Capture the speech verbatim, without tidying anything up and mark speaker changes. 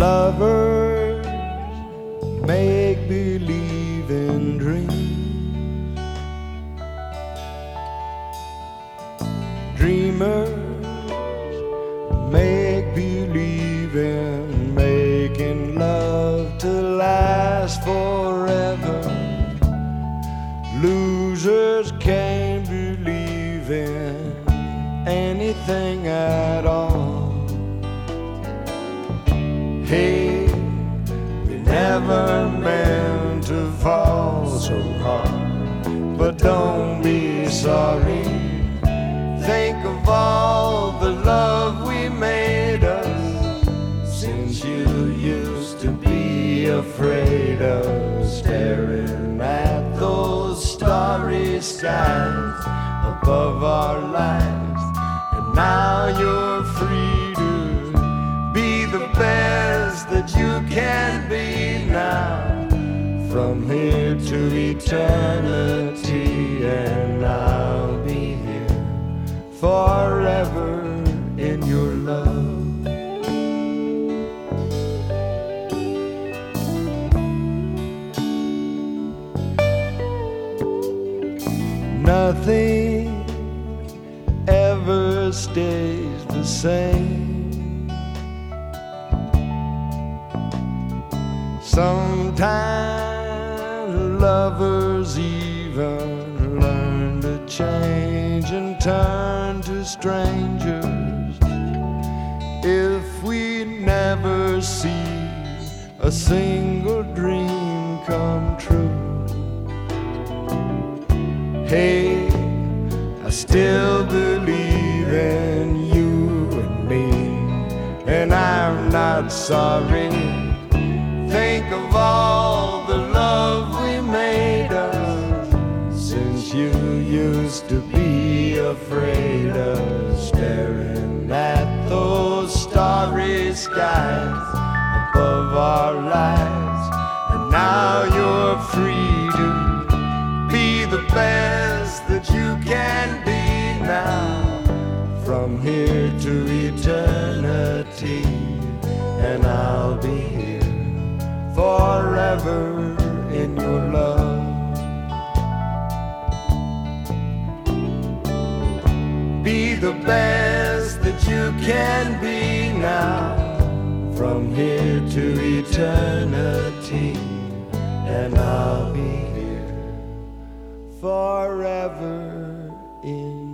Speaker 1: Lovers make believe in dreams. Dreamers make believe in making love to last forever. Losers can't believe in anything at all. Hey, we never meant to fall so hard, but don't be sorry. Think of all the love we made us, since you used to be afraid of staring at those starry skies above our lives. And now you're free to be the best that you can be now, from here to eternity. And I'll be here forever in your love. Nothing ever stays the same. Sometimes lovers even learn to change and turn to strangers. If we never see a single dream come true, hey, I still believe in you and me, and I'm not sorry. Think of all the love we made us, since you used to be afraid of staring at those starry skies above our lives. And now you're free to be the best that you can be now, from here to eternity. And I'll be here forever in your love. Be the best that you can be now, from here to eternity. And I'll be here forever in